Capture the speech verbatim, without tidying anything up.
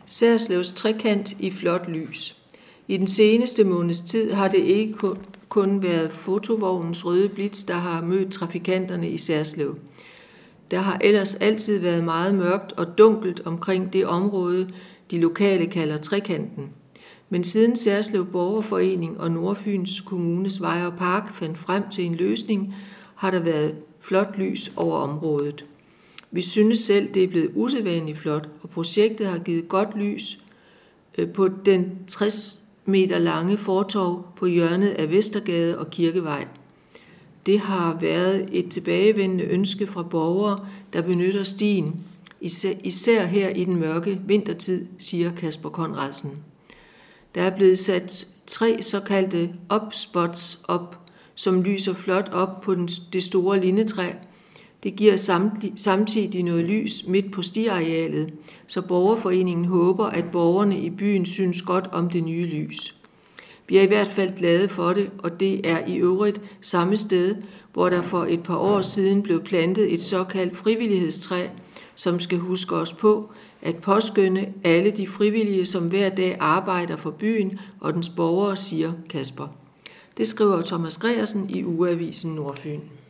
Særslevs trekant i flot lys. I den seneste måneds tid har det ikke kun været fotovognens røde blitz, der har mødt trafikanterne i Særslev. Der har ellers altid været meget mørkt og dunkelt omkring det område, de lokale kalder trekanten. Men siden Særslev Borgerforening og Nordfyns Kommunes Vej og Park fandt frem til en løsning, har der været flot lys over området. Vi synes selv, det er blevet usædvanligt flot, og projektet har givet godt lys på den tres meter lange fortov på hjørnet af Vestergade og Kirkevej. Det har været et tilbagevendende ønske fra borgere, der benytter stien, især her i den mørke vintertid, siger Kasper Conradsen. Der er blevet sat tre såkaldte up-spots op, som lyser flot op på det store lindetræ. Det giver samtidig noget lys midt på stiarealet, så borgerforeningen håber, at borgerne i byen synes godt om det nye lys. Vi er i hvert fald glade for det, og det er i øvrigt samme sted, hvor der for et par år siden blev plantet et såkaldt frivillighedstræ, som skal huske os på at påskynde alle de frivillige, som hver dag arbejder for byen og dens borgere, siger Kasper. Det skriver Thomas Gregersen i Ugeavisen Nordfyn.